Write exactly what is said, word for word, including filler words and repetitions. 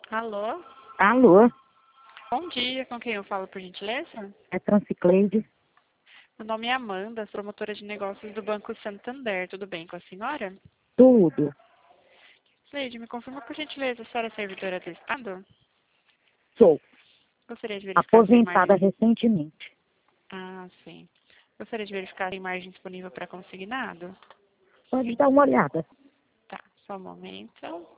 Alô? Alô, Bom dia, com quem eu falo, por gentileza? é Francicleide? Meu nome é Amanda, sou promotora de negócios do Banco Santander. Tudo bem com a senhora? Tudo. Leide, me confirma, por gentileza, a senhora é servidora do Estado? Sou Gostaria de verificar se tem aposentada margem... recentemente. Ah, sim. Gostaria de verificar se tem margem disponível para consignado? Pode dar uma olhada. Tá, só um momento.